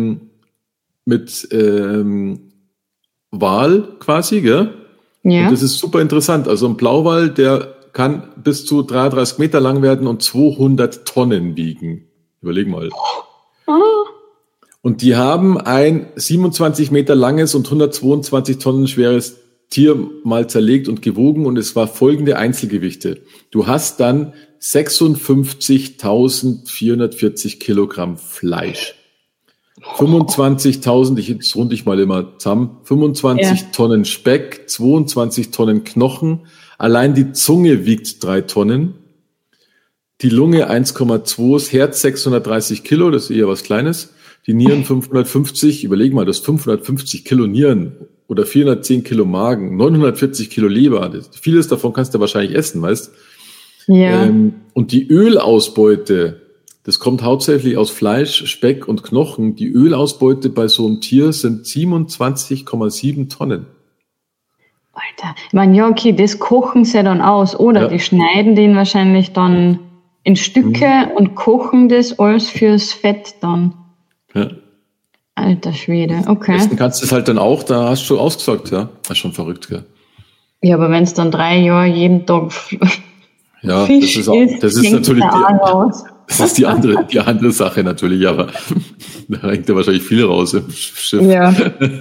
Wal quasi, gell? Ja. Und das ist super interessant. Also ein Blauwal, der kann bis zu 33 Meter lang werden und 200 Tonnen wiegen. Überleg mal. Und die haben ein 27 Meter langes und 122 Tonnen schweres Tier mal zerlegt und gewogen und es war folgende Einzelgewichte. Du hast dann 56.440 Kilogramm Fleisch. 25.000, jetzt runde ich mal immer zusammen, 25 Tonnen Speck, 22 Tonnen Knochen, allein die Zunge wiegt 3 Tonnen, die Lunge 1,2, das Herz 630 Kilo, das ist eher was Kleines, die Nieren 550, überleg mal, das 550 Kilo Nieren oder 410 Kilo Magen, 940 Kilo Leber, vieles davon kannst du wahrscheinlich essen, weißt? Ja. Und die Ölausbeute, das kommt hauptsächlich aus Fleisch, Speck und Knochen. Die Ölausbeute bei so einem Tier sind 27,7 Tonnen. Alter, ich meine, ja, okay, das kochen sie dann aus, oder? Ja. Die schneiden den wahrscheinlich dann in Stücke und kochen das alles fürs Fett dann. Ja. Alter Schwede, okay. Essen kannst du es halt dann auch, da hast du ausgesagt, ja. Das ist schon verrückt, gell? Ja, aber wenn es dann 3 Jahre jeden Tag ja, Fisch das ist natürlich Das ist die andere Sache natürlich, aber da hängt ja wahrscheinlich viel raus im Schiff. Ja.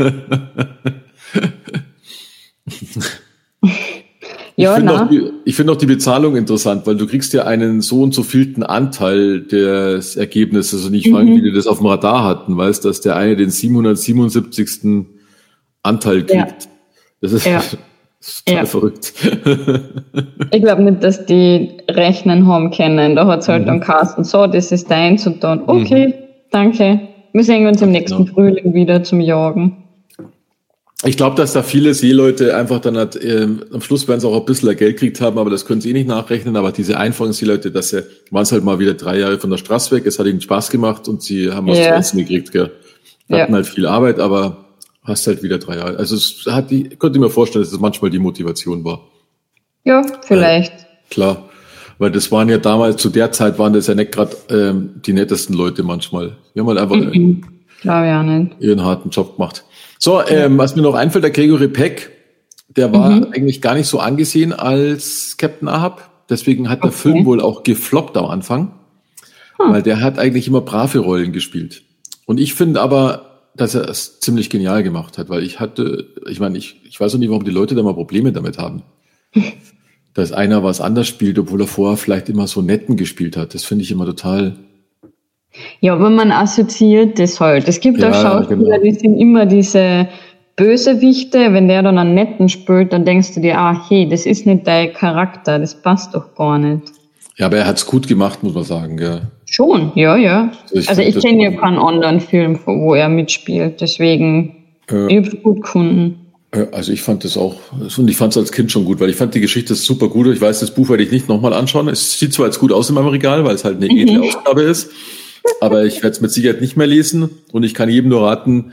Ich finde auch die Bezahlung interessant, weil du kriegst ja einen so und so vielten Anteil des Ergebnisses und ich frage mich, wie die das auf dem Radar hatten, weißt, dass der eine den 777. Anteil kriegt. Ja. Das ist total verrückt. Ich glaube nicht, dass die rechnen haben können. Da hat es halt dann Carsten so, das ist deins und dann, okay, danke. Wir sehen uns im nächsten Frühling wieder zum Jagen. Ich glaube, dass da viele Seeleute einfach dann halt, am Schluss werden sie auch ein bisschen Geld gekriegt haben, aber das können sie nicht nachrechnen. Aber diese einfachen Seeleute, waren es halt mal wieder 3 Jahre von der Straße weg. Es hat ihnen Spaß gemacht und sie haben was zu essen gekriegt. Gell. Die hatten halt viel Arbeit, aber hast halt wieder 3 Jahre. Also konnte ich mir vorstellen, dass das manchmal die Motivation war. Ja, vielleicht. Klar. Weil das waren ja damals, zu der Zeit waren das ja nicht gerade die nettesten Leute manchmal. Die haben halt einfach ihren harten Job gemacht. So, was mir noch einfällt, der Gregory Peck, der war eigentlich gar nicht so angesehen als Captain Ahab. Deswegen hat der Film wohl auch gefloppt am Anfang, weil der hat eigentlich immer brave Rollen gespielt. Und ich finde aber, dass er es ziemlich genial gemacht hat, weil ich weiß auch nicht, warum die Leute da mal Probleme damit haben. Dass einer was anders spielt, obwohl er vorher vielleicht immer so netten gespielt hat. Das finde ich immer total... Ja, aber man assoziiert das halt. Es gibt auch Schauspieler, die sind immer diese Bösewichte. Wenn der dann einen Netten spielt, dann denkst du dir, hey, das ist nicht dein Charakter, das passt doch gar nicht. Ja, aber er hat's gut gemacht, muss man sagen, gell? Schon, ja. Also ich kenne ja keinen anderen Film, wo er mitspielt, deswegen ich hab's gut gefunden. Also ich fand das auch, und ich fand es als Kind schon gut, weil ich fand die Geschichte super gut. Ich weiß, das Buch werde ich nicht nochmal anschauen. Es sieht zwar jetzt gut aus in meinem Regal, weil es halt eine edle Ausgabe ist, aber ich werde es mit Sicherheit nicht mehr lesen und ich kann jedem nur raten,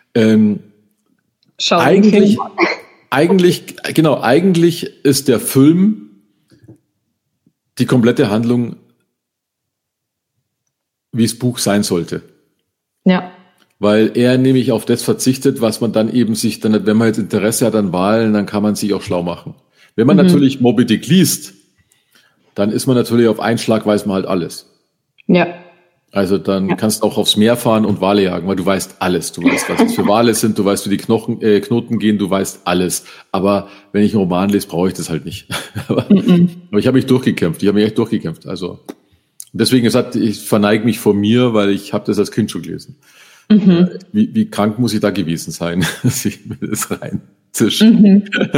eigentlich ist der Film die komplette Handlung, wie das Buch sein sollte. Ja. Weil er nämlich auf das verzichtet, was man dann eben sich dann, wenn man jetzt Interesse hat an Wahlen, dann kann man sich auch schlau machen. Wenn man natürlich Moby Dick liest, dann ist man natürlich auf einen Schlag, weiß man halt alles. Ja. Also dann kannst du auch aufs Meer fahren und Wale jagen, weil du weißt alles. Du weißt, was das für Wale sind, du weißt, wie die Knoten gehen, du weißt alles. Aber wenn ich einen Roman lese, brauche ich das halt nicht. aber ich habe mich durchgekämpft. Ich habe mich echt durchgekämpft. Also deswegen ich verneige mich vor mir, weil ich habe das als Kind schon gelesen. Wie krank muss ich da gewesen sein, dass ich mir das reinzische.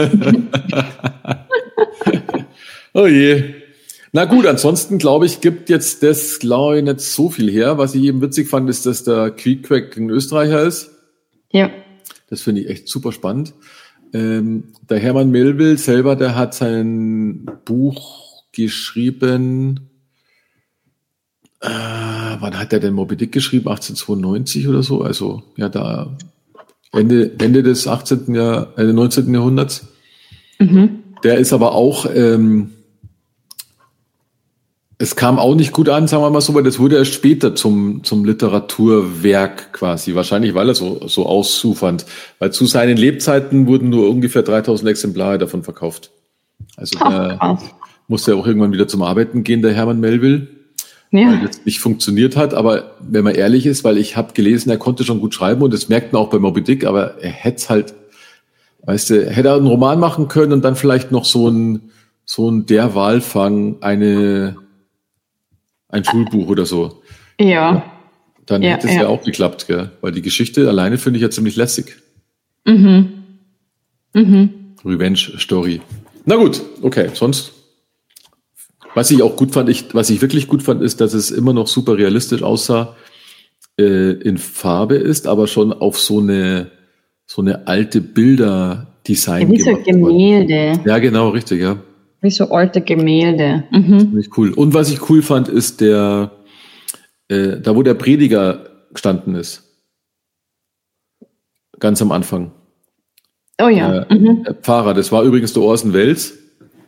Oh je. Na gut, ansonsten glaube ich, gibt jetzt das, nicht so viel her. Was ich eben witzig fand, ist, dass der Queequeg ein Österreicher ist. Ja. Das finde ich echt super spannend. Der Herman Melville selber, der hat sein Buch geschrieben. Wann hat er denn Moby Dick geschrieben? 1892 oder so? Also, ja, da Ende des 19. Jahrhunderts. Der ist aber auch, es kam auch nicht gut an, sagen wir mal so, weil das wurde erst später zum Literaturwerk quasi. Wahrscheinlich, weil er so ausufernd. Weil zu seinen Lebzeiten wurden nur ungefähr 3000 Exemplare davon verkauft. Also, der musste ja auch irgendwann wieder zum Arbeiten gehen, der Herman Melville. Ja. Weil das nicht funktioniert hat, aber wenn man ehrlich ist, weil ich habe gelesen, er konnte schon gut schreiben und das merkt man auch bei Moby Dick, aber er hätte es halt, hätte er einen Roman machen können und dann vielleicht noch so ein Der Walfang, ein Schulbuch oder so. Ja. Dann hätte es ja auch geklappt, gell? Weil die Geschichte alleine finde ich ja ziemlich lässig. Revenge Story. Na gut, okay, sonst. Was ich wirklich gut fand, ist, dass es immer noch super realistisch aussah, in Farbe ist, aber schon auf so eine alte Bilderdesign gemacht. Wie so Gemälde. Ja, genau, richtig, ja. Wie so alte Gemälde. Ziemlich cool. Und was ich cool fand, ist da wo der Prediger gestanden ist. Ganz am Anfang. Oh ja. Der Pfarrer, das war übrigens der Orson Welles.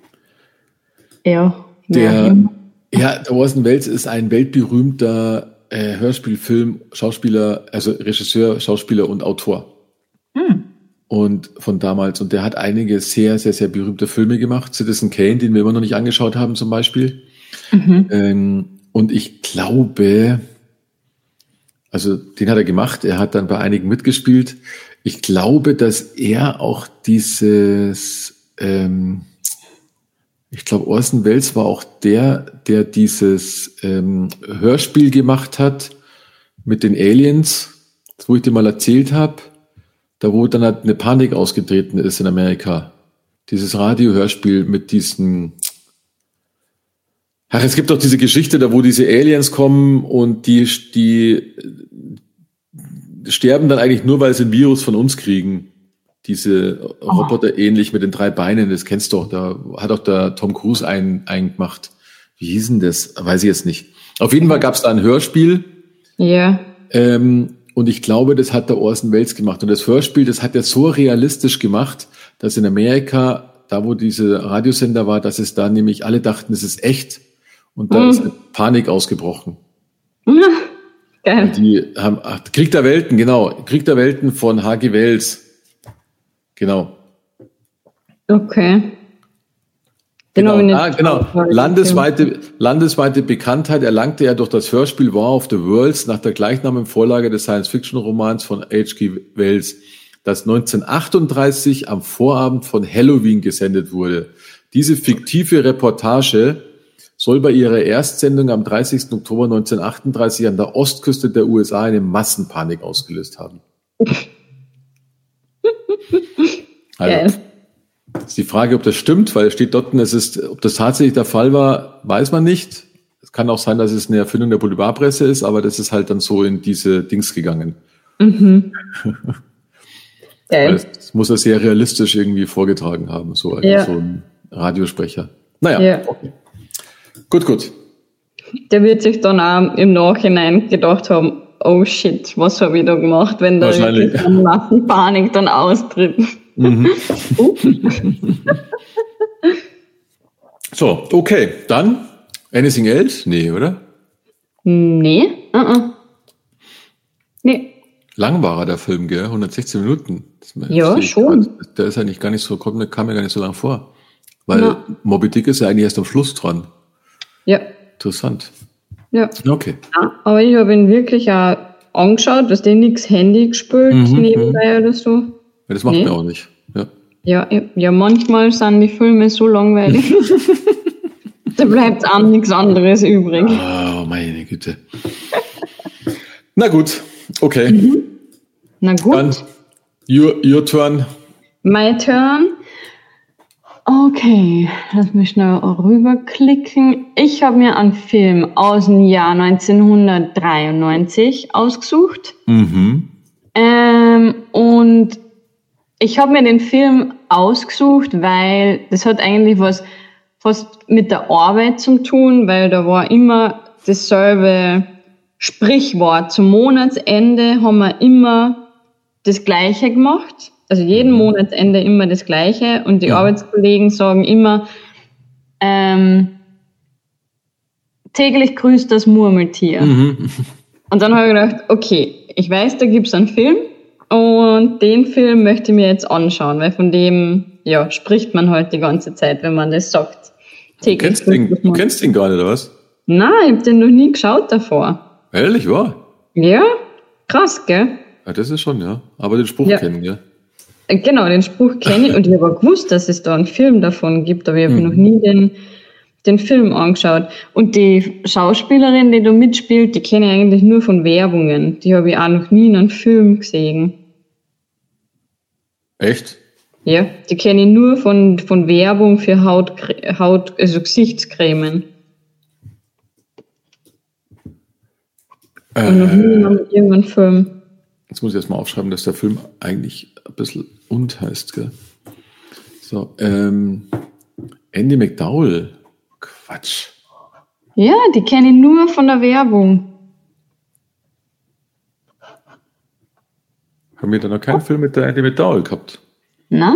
Ja. Der Orson Welles ist ein weltberühmter Schauspieler, also Regisseur, Schauspieler und Autor. Und von damals. Und der hat einige sehr, sehr, sehr berühmte Filme gemacht. Citizen Kane, den wir immer noch nicht angeschaut haben zum Beispiel. Und Und ich glaube, also den hat er gemacht, er hat dann bei einigen mitgespielt. Ich glaube, dass er auch dieses, ich glaube, Orson Welles war auch der dieses Hörspiel gemacht hat mit den Aliens, das, wo ich dir mal erzählt habe, da wo dann halt eine Panik ausgetreten ist in Amerika. Dieses Radiohörspiel mit diesen... Ach, es gibt doch diese Geschichte, da wo diese Aliens kommen und die sterben dann eigentlich nur, weil sie ein Virus von uns kriegen. Diese Roboter ähnlich mit den 3 Beinen, das kennst du doch, da hat auch der Tom Cruise einen gemacht. Wie hieß denn das? Weiß ich jetzt nicht. Auf jeden Fall gab es da ein Hörspiel. Ja. Und ich glaube, das hat der Orson Welles gemacht. Und das Hörspiel, das hat er so realistisch gemacht, dass in Amerika, da wo diese Radiosender war, dass es da nämlich alle dachten, es ist echt. Und da ist eine Panik ausgebrochen. Geil. Die haben, Krieg der Welten, genau. Krieg der Welten von H.G. Wells. Genau. Okay. Genau. Landesweite Bekanntheit erlangte er durch das Hörspiel War of the Worlds nach der gleichnamigen Vorlage des Science-Fiction-Romans von H.G. Wells, das 1938 am Vorabend von Halloween gesendet wurde. Diese fiktive Reportage soll bei ihrer Erstsendung am 30. Oktober 1938 an der Ostküste der USA eine Massenpanik ausgelöst haben. Also, ist die Frage, ob das stimmt, weil es steht dort, ob das tatsächlich der Fall war, weiß man nicht. Es kann auch sein, dass es eine Erfindung der Boulevardpresse ist, aber das ist halt dann so in diese Dings gegangen. Mhm. Das muss er sehr realistisch irgendwie vorgetragen haben, so ein Radiosprecher. Naja, okay. Gut. Der wird sich dann auch im Nachhinein gedacht haben, oh shit, was habe ich da gemacht, wenn da wirklich eine Massenpanik dann austritt. Mhm. So, okay, dann anything else? Nee, oder? Nee. Nee. Lang war der Film, gell? 116 Minuten. Ja, schon. Der ist eigentlich gar nicht so, kam mir gar nicht so lang vor. Weil Moby Dick ist ja eigentlich erst am Schluss dran. Ja. Interessant. Ja. Okay. Ja, aber ich habe ihn wirklich auch angeschaut, dass der nichts Handy gespielt nebenbei oder so. Ja, das macht mir auch nicht. Ja, manchmal sind die Filme so langweilig. Da bleibt einem nichts anderes übrig. Oh, meine Güte. Na gut, okay. Na gut. Dann your turn. My turn. Okay, lass mich schnell rüberklicken. Ich habe mir einen Film aus dem Jahr 1993 ausgesucht. Und ich habe mir den Film ausgesucht, weil das hat eigentlich was fast mit der Arbeit zu tun, weil da war immer dasselbe Sprichwort. Zum Monatsende haben wir immer das Gleiche gemacht. Also jeden Monatsende immer das Gleiche. Und die Arbeitskollegen sagen immer, täglich grüßt das Murmeltier. Und dann habe ich gedacht, okay, ich weiß, da gibt es einen Film. Und den Film möchte ich mir jetzt anschauen, weil von dem spricht man halt die ganze Zeit, wenn man das sagt. Du kennst den gar nicht, oder was? Nein, ich habe den noch nie geschaut davor. Ehrlich, wahr? Ja, krass, gell? Ja, das ist schon, ja. Aber den Spruch kennen, ja. Genau, den Spruch kenne ich und ich habe auch gewusst, dass es da einen Film davon gibt, aber ich habe noch nie den Film angeschaut. Und die Schauspielerin, die da mitspielt, die kenne ich eigentlich nur von Werbungen. Die habe ich auch noch nie in einem Film gesehen. Echt? Ja, die kenne ich nur von Werbung für also Gesichtscremen. Und noch nie in irgendeinem Film. Jetzt muss ich erst mal aufschreiben, dass der Film eigentlich ein bisschen heißt, gell? So, Andie MacDowell. Quatsch. Ja, die kenne ich nur von der Werbung. Haben wir da noch keinen Film mit der Andie MacDowell gehabt? Na?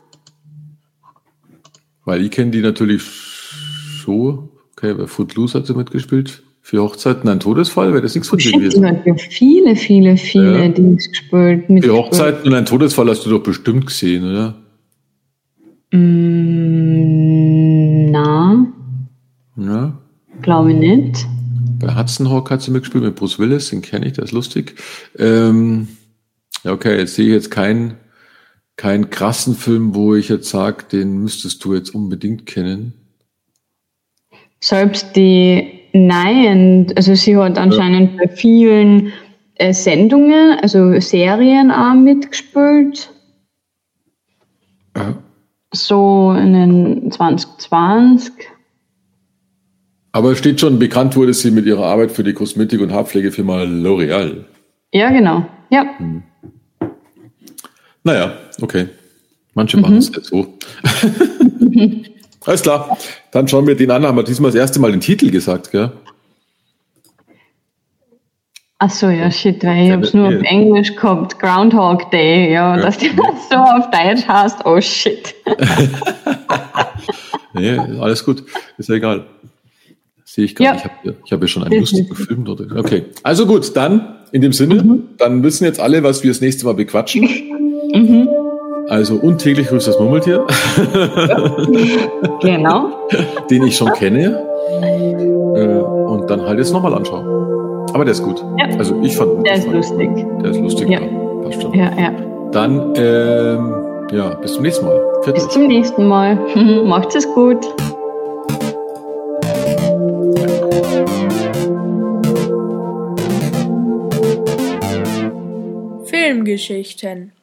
Weil ich kenne die natürlich so. Okay, bei Footloose hat sie mitgespielt. Für Hochzeiten ein Todesfall, wäre das nichts von dir gewesen? Die hat ja viele Dings gespielt. Für Hochzeiten und ein Todesfall hast du doch bestimmt gesehen, oder? Na. Ja. Glaube ich nicht. Bei Hudson Hawk hat sie mitgespielt mit Bruce Willis, den kenne ich, der ist lustig. Okay, jetzt sehe ich jetzt keinen krassen Film, wo ich jetzt sage, den müsstest du jetzt unbedingt kennen. Selbst die neuen, also sie hat anscheinend bei vielen Sendungen, also Serien auch mitgespielt. Ja. So in den 2020. Aber es steht schon, bekannt wurde sie mit ihrer Arbeit für die Kosmetik- und Haarpflegefirma L'Oreal. Ja, genau. Ja. Naja, okay. Manche machen es halt so. Alles klar. Dann schauen wir den an. Haben wir diesmal das erste Mal den Titel gesagt, gell? Ach so, ja, shit. Ich habe es nur auf Englisch gehabt. Groundhog Day. Ja, dass die so auf Deutsch heißt. Oh, shit. Nee, alles gut. Ist ja egal. Sehe ich gerade. Ja. Ich habe ja schon einen lustigen Film dort. Okay. Also gut, dann in dem Sinne, dann wissen jetzt alle, was wir das nächste Mal bequatschen. Also untäglich grüßt das Murmeltier. Genau. Den ich schon kenne. Und dann halt jetzt nochmal anschauen. Aber der ist gut. Ja. Also ich fand der ist lustig. Der ist lustig, ja. Passt schon. Ja. Dann, bis zum nächsten Mal. Bis zum nächsten Mal. Macht's es gut. Filmgeschichten